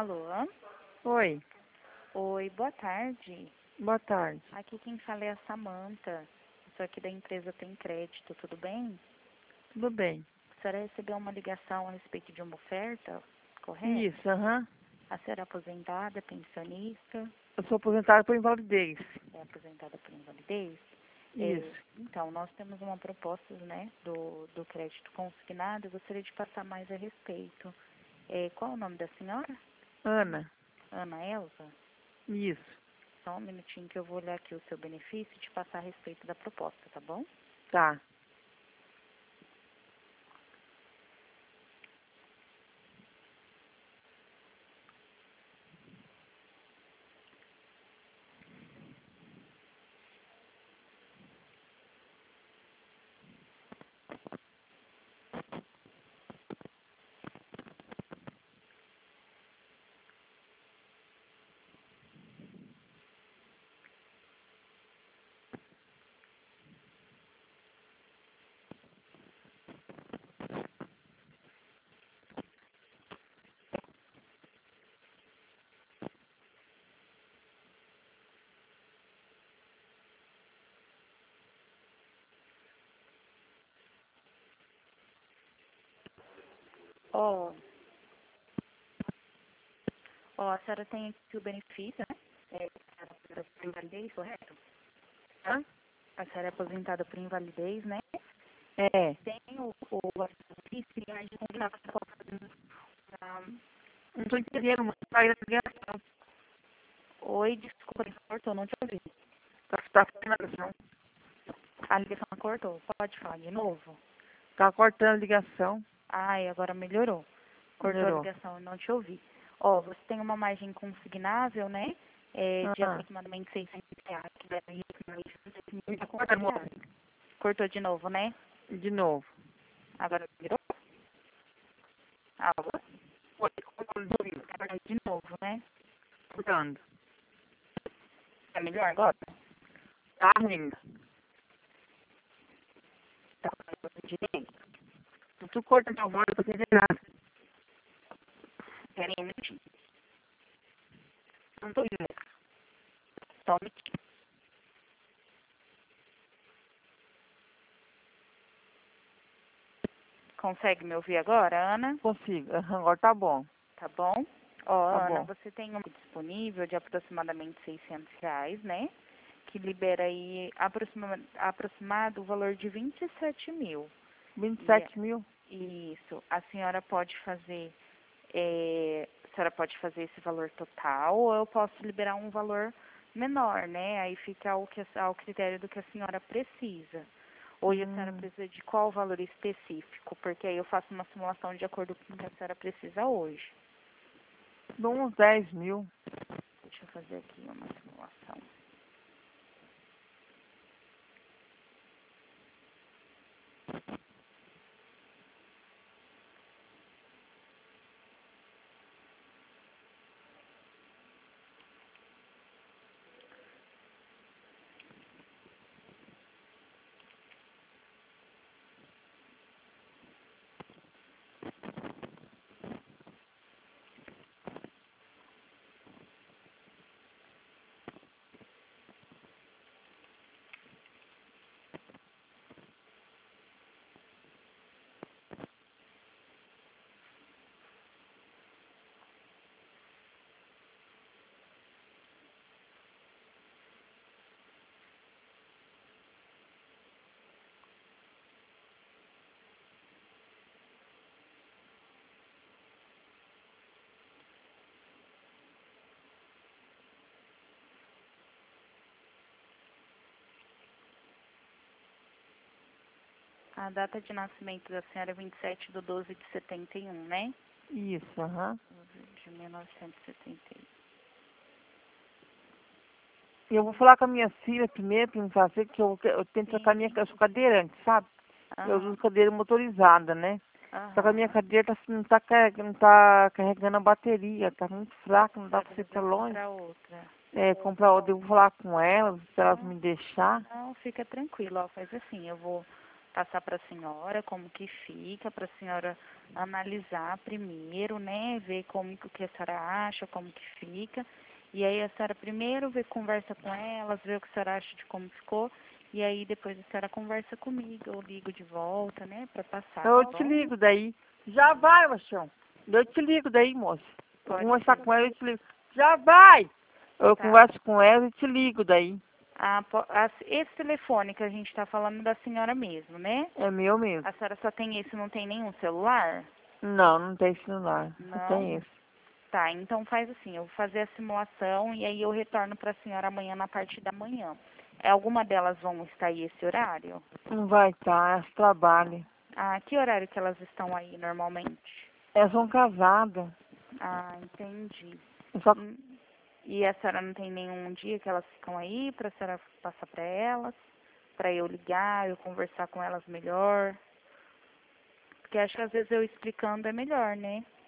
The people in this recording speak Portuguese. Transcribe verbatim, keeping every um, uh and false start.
Alô? Oi, Oi, boa tarde. boa tarde. Aqui quem fala é a Samanta. Sou aqui da empresa Tem Crédito, tudo bem? Tudo bem? A senhora recebeu uma ligação a respeito de uma oferta, correto? Isso, aham. A senhora é aposentada, pensionista, Eu sou aposentada por invalidez. é aposentada por invalidez? É, Isso. então, nós temos uma proposta, né, do, do crédito consignado. Eu gostaria de passar mais a respeito. É, qual é o nome da senhora? Ana. Ana Elza? Isso. Só um minutinho que eu vou olhar aqui o seu benefício e te passar a respeito da proposta, tá bom? Tá. Ó, ó, a senhora tem aqui o benefício, né? É, a senhora é aposentada por invalidez, correto? Hã? A senhora é aposentada por invalidez, né? É. Tem o, o benefício e a gente combina com a Não tô entendendo muito. Tá aí na ligação. Oi, desculpa, cortou, não te ouvi. Tá, tá fazendo a ligação. A ligação cortou, pode falar de novo? Tá cortando a ligação. Ai, agora melhorou. Cortou a Melhorou. ligação, eu não te ouvi. Ó, você tem uma margem consignável, né? É, de Ah, aproximadamente seiscentos reais, que vai aproximadamente vinte mil tá e cortando. reais. Cortou de novo, né? De novo. Agora virou? Alô? Oi, cortando de novo. Tá cortando de novo, né? Cortando. Tá melhor agora? Tá ainda. Tá cortando direito? Não tô cortando a voz, eu tô entendendo nada. Pera aí um minutinho. Não tô indo. Só um minutinho. Consegue me ouvir agora, Ana? Consigo. Aham, agora tá bom. Tá bom? Ó, Tá Ana, bom. você tem um disponível de aproximadamente seiscentos reais, né? Que libera aí aproxima, aproximado o valor de vinte e sete mil. vinte e E sete mil? isso, a senhora pode fazer, é, a senhora pode fazer esse valor total ou eu posso liberar um valor menor, né? Aí fica ao, que, ao critério do que a senhora precisa. Hoje a senhora Hum. precisa de qual valor específico? Porque aí eu faço uma simulação de acordo com o que a senhora precisa hoje. Dou uns dez mil. Deixa eu fazer aqui uma simulação. A data de nascimento da senhora é vinte e sete de doze de setenta e um, né? Isso, aham. De mil novecentos e setenta e um. Eu vou falar com a minha filha primeiro pra me fazer, que eu, eu tenho que trocar minha, eu sou cadeirante, sabe? Eu Aham, uso cadeira motorizada, né? Só que a minha aham. cadeira tá, não, tá, carreg- não tá carregando a bateria, tá muito fraca, não dá pra você ir pra Precisa longe. comprar outra. É, comprar outra, eu vou falar com elas, se elas Não, me deixar. não, fica tranquilo, ó, faz assim, eu vou passar para a senhora como que fica, para a senhora analisar primeiro, né? Ver como que o que a senhora acha, como que fica. E aí a senhora primeiro vê, conversa com elas, vê o que a senhora acha de como ficou. E aí depois a senhora conversa comigo, eu ligo de volta, né? Para passar, Eu tá te bom? ligo daí. Já vai, Machão. Eu te ligo daí, moça. Eu Pode conversar ser. com ela, eu te ligo. Já vai! Eu Tá. converso com ela e te ligo daí. Ah, po- as- esse telefone que a gente está falando da senhora mesmo, né? É meu mesmo. A senhora só tem esse, não tem nenhum celular? Não, não tem celular. Só Não? tem esse. Tá, então faz assim, eu vou fazer a simulação e aí eu retorno para a senhora amanhã na parte da manhã. É, alguma delas vão estar aí esse horário? Não vai estar, elas trabalham. Ah, que horário que elas estão aí normalmente? Elas são casadas. Ah, entendi. Só Hum, E a senhora não tem nenhum dia que elas ficam aí para a senhora passar para elas? Para eu ligar, eu conversar com elas melhor? Porque acho que às vezes eu explicando é melhor, né?